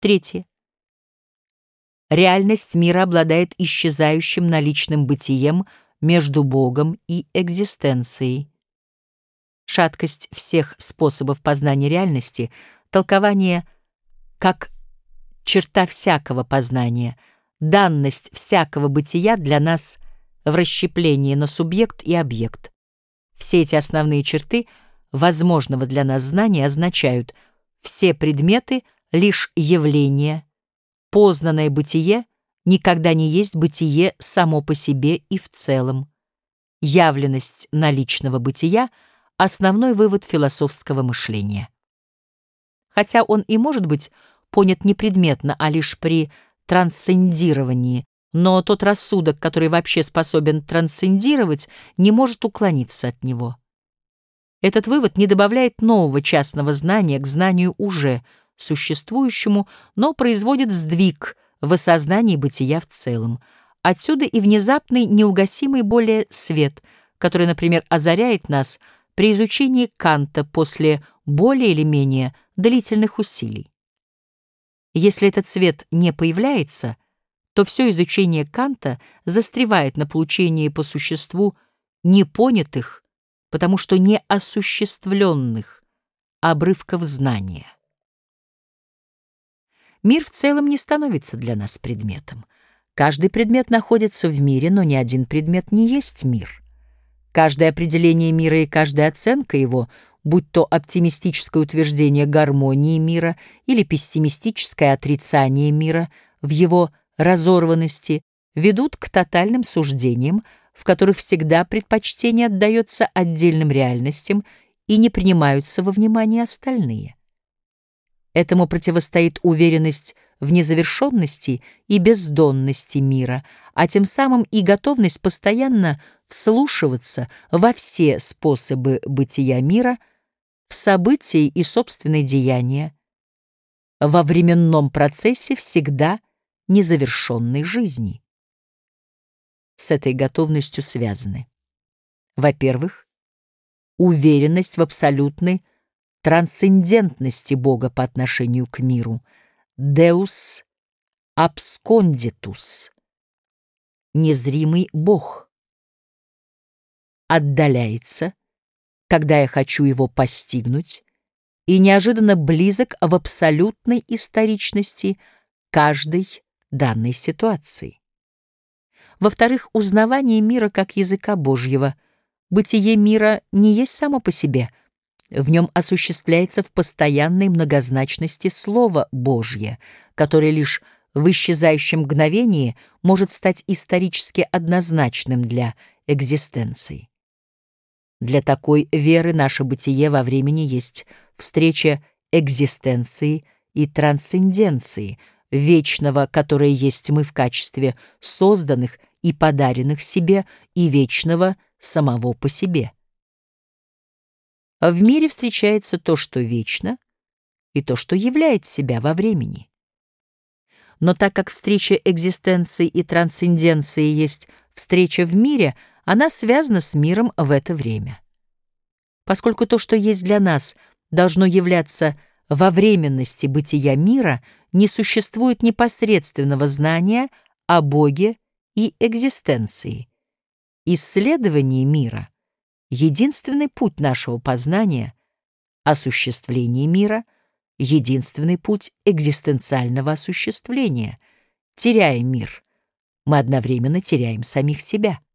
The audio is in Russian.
Третье. Реальность мира обладает исчезающим наличным бытием между Богом и экзистенцией. Шаткость всех способов познания реальности, толкование как черта всякого познания, данность всякого бытия для нас в расщеплении на субъект и объект. Все эти основные черты возможного для нас знания означают: все предметы — лишь явления, познанное бытие никогда не есть бытие само по себе и в целом. Явленность наличного бытия — основной вывод философского мышления. Хотя он и может быть понят не предметно, а лишь при трансцендировании, но тот рассудок, который вообще способен трансцендировать, не может уклониться от него. Этот вывод не добавляет нового частного знания к знанию уже существующему, но производит сдвиг в осознании бытия в целом. Отсюда и внезапный, неугасимый более свет, который, например, озаряет нас при изучении Канта после более или менее длительных усилий. Если этот свет не появляется, то все изучение Канта застревает на получении по существу непонятых, потому что неосуществленных обрывков знания. Мир в целом не становится для нас предметом. Каждый предмет находится в мире, но ни один предмет не есть мир. Каждое определение мира и каждая оценка его, будь то оптимистическое утверждение гармонии мира или пессимистическое отрицание мира в его разорванности, ведут к тотальным суждениям, в которых всегда предпочтение отдается отдельным реальностям и не принимаются во внимание остальные. Этому противостоит уверенность в незавершенности и бездонности мира, а тем самым и готовность постоянно вслушиваться во все способы бытия мира, в события и собственные деяния, во временном процессе всегда незавершенной жизни. С этой готовностью связаны: во-первых, уверенность в абсолютной трансцендентности Бога по отношению к миру, Deus absconditus, незримый Бог, отдаляется, когда я хочу его постигнуть, и неожиданно близок в абсолютной историчности каждой данной ситуации. Во-вторых, узнавание мира как языка Божьего. Бытие мира не есть само по себе. В нем осуществляется в постоянной многозначности Слово Божье, которое лишь в исчезающем мгновении может стать исторически однозначным для экзистенции. Для такой веры наше бытие во времени есть встреча экзистенции и трансценденции, вечного, которое есть мы в качестве созданных и подаренных себе, и вечного самого по себе. В мире встречается то, что вечно, и то, что являет себя во времени. Но так как встреча экзистенции и трансценденции есть встреча в мире, она связана с миром в это время. Поскольку то, что есть для нас, должно являться во временности бытия мира, не существует непосредственного знания о Боге и экзистенции. Исследование мира — единственный путь нашего познания, осуществление мира — единственный путь экзистенциального осуществления. Теряя мир, мы одновременно теряем самих себя.